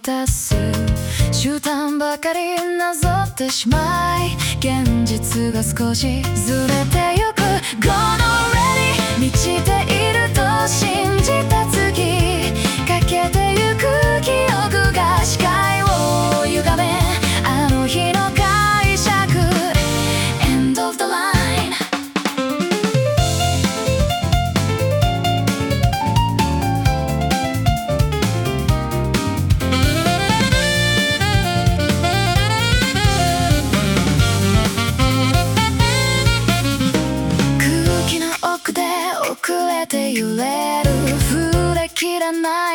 たす集団ばかりなぞってしまい現実が少しずれてゆく Gonna ready 満ちていると信じた次かけてゆく記憶が視界を歪めあの日の解釈 End of the line空気の奥で遅れて揺れる触れきらない